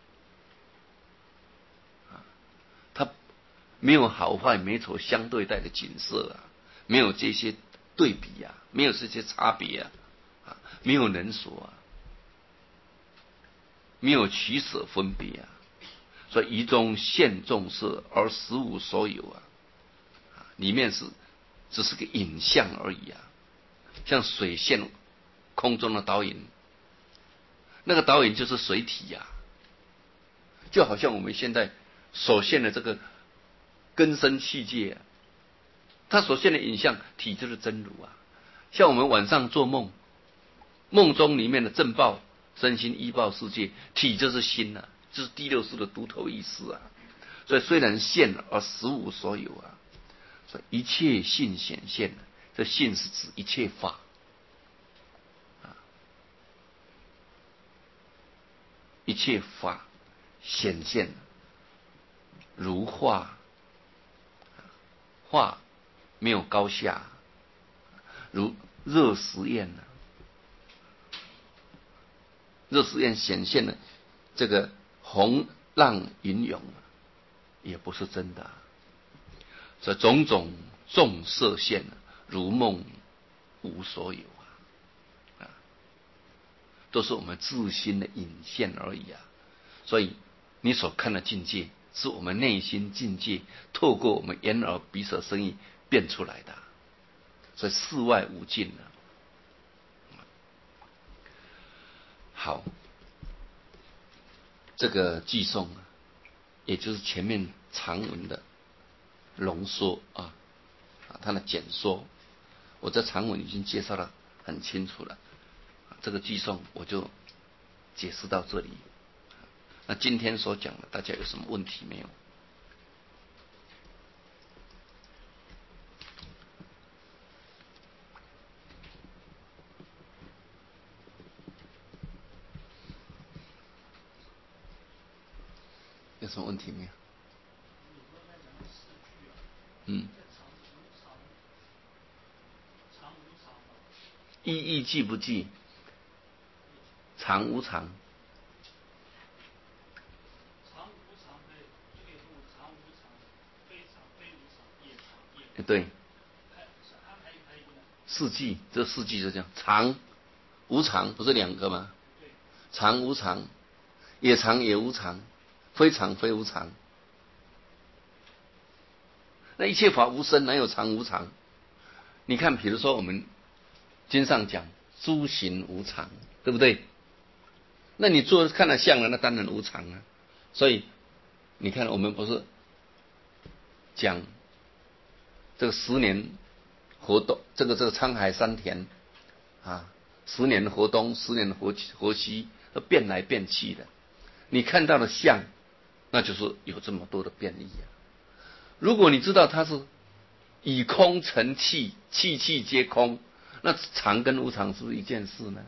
啊，它没有好坏美丑相对待的景色啊，没有这些对比啊，没有这些差别啊，啊，没有能所啊，没有取舍分别啊， 所以于中现众色，而实无所有啊。里面是只是个影像而已啊，像水现空中的导引，那个导引就是水体呀、啊，就好像我们现在所现的这个根生器界、啊，它所现的影像体就是真如啊。像我们晚上做梦，梦中里面的正报、身心依报世界，体就是心啊，就是第六识的独头意识啊。所以虽然现而实无所有啊，所以一切性显现，这性是指一切法啊，一切法显现如化，化没有高下，如热实验呢、啊，热实验显现的这个洪浪云涌、啊，也不是真的、啊。这种种众色现、啊，如梦无所有啊，啊，都是我们自心的隐现而已啊。所以你所看的境界，是我们内心境界透过我们眼耳鼻舌身意变出来的。所以世外无尽啊。好，这个寄颂啊，也就是前面长文的浓缩啊，啊，它的简缩。我在长文已经介绍得很清楚了，这个寄颂我就解释到这里。那今天所讲的，大家有什么问题没有？有什么问题没有？嗯。意义记不记？常无常。对。四季，这四季就这样，常无常不是两个吗？常无常，也常也无常，非常非无常。那一切法无生，哪有常无常？你看，比如说我们经上讲诸行无常，对不对？那你做看了相了，那当然无常啊。所以你看，我们不是讲这个十年河东，这个这个沧海桑田啊，十年的河东，十年的河河西，都变来变去的。你看到的相，那就是有这么多的变异啊。如果你知道它是以空成气，气气皆空，那常跟无常是不是一件事呢？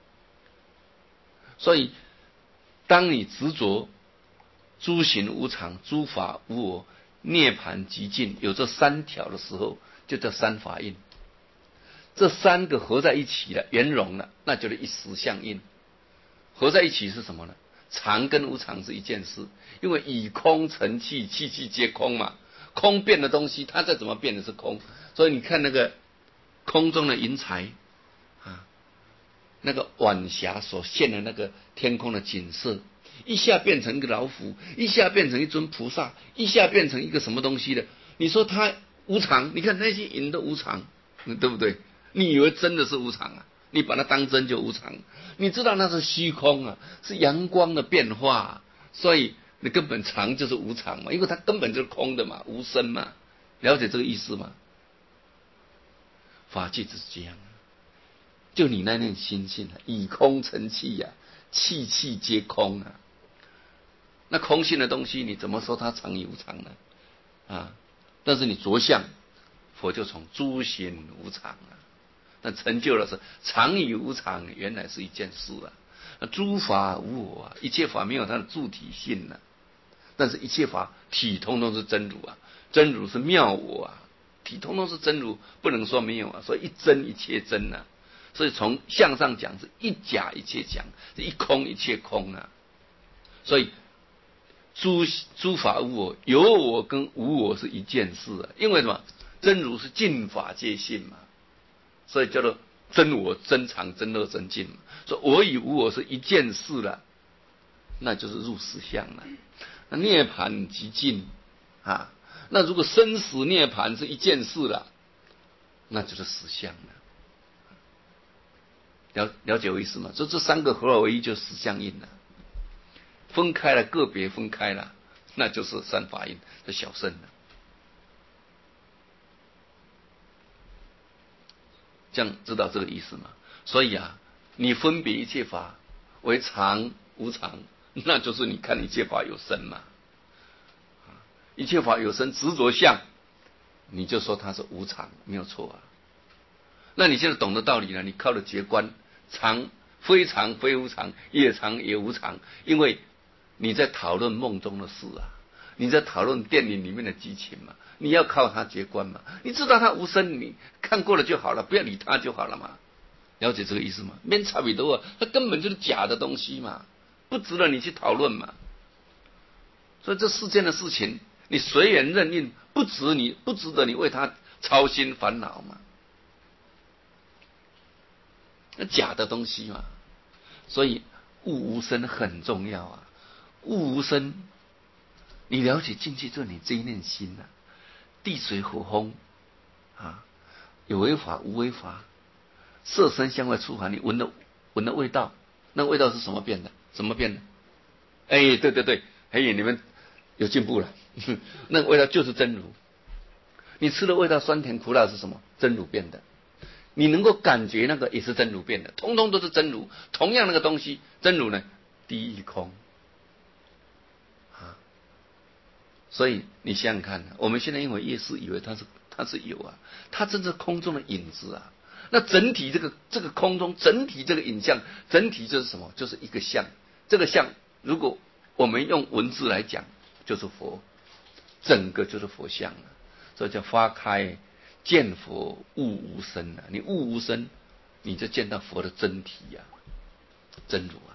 所以，当你执着诸行无常、诸法无我、涅槃极尽，有这三条的时候，就叫三法印。这三个合在一起了，圆融了，那就是一实相应。合在一起是什么呢？常跟无常是一件事，因为以空成气，气气皆空嘛。空变的东西，它再怎么变的是空。所以你看那个空中的云彩啊，那个晚霞所现的那个天空的景色，一下变成一个老虎，一下变成一尊菩萨，一下变成一个什么东西的。你说它无常，你看那些云都无常，对不对？你以为真的是无常啊？你把它当真就无常。你知道那是虚空啊，是阳光的变化啊，所以你根本常就是无常嘛，因为它根本就是空的嘛，无生嘛。了解这个意思吗？法界就是这样，就你那念心性啊，以空成气呀、啊，气气皆空啊。那空性的东西，你怎么说它常与无常呢？啊，但是你着相，佛就从诸行无常啊。那成就了是常与无常，原来是一件事啊。那诸法无我啊，一切法没有它的主体性呢、啊。但是一切法体通通是真如啊，真如是妙我啊，体通通是真如，不能说没有啊。所以一真一切真啊。所以从相上讲是一假一切假，是一空一切空啊。所以诸诸法无我，有我跟无我是一件事啊。因为什么？真如是尽法界性嘛。所以叫做真我、真常、真乐、真净嘛。说我与无我是一件事了，那就是入实相了。 涅槃极尽啊。那如果生死涅槃是一件事了，那就是实相了。了了解我意思吗？就这三个合而为一，就实相印了。分开了，个别分开了，那就是三法印的小圣了。这样知道这个意思吗？所以啊，你分别一切法为常无常，那就是你看一切法有生嘛。一切法有生执着相，你就说它是无常，没有错啊。那你现在懂得道理了，你靠了觉观，常非常非无常，也常也无常，因为你在讨论梦中的事啊，你在讨论电影里面的激情嘛，你要靠它觉观嘛，你知道它无生，你看过了就好了，不要理它就好了嘛。了解这个意思吗？没差别多啊，它根本就是假的东西嘛，不值得你去讨论嘛。所以这世间的事情，你随缘任运，不值你不值得你为它操心烦恼嘛。那假的东西嘛，所以物无生很重要啊。物无生，你了解境界就是你这一念心啊。地水火风啊，有为法无为法，色声香味触法，你闻的闻的味道，那味道是什么变的？什么变的？哎，对对对，哎，你们有进步了。那个味道就是真如。你吃的味道酸甜苦辣是什么？真如变的。你能够感觉那个也是真如变的，通通都是真如。同样那个东西，真如呢，第一空啊。所以你想想看，我们现在因为夜视，以为它是它是有啊，它真是空中的影子啊。那整体这个这个空中整体这个影像，整体就是什么？就是一个相。这个相，如果我们用文字来讲，就是佛，整个就是佛像了。所以叫花开见佛悟无生啊！你悟无生，你就见到佛的真体呀、啊，真如啊。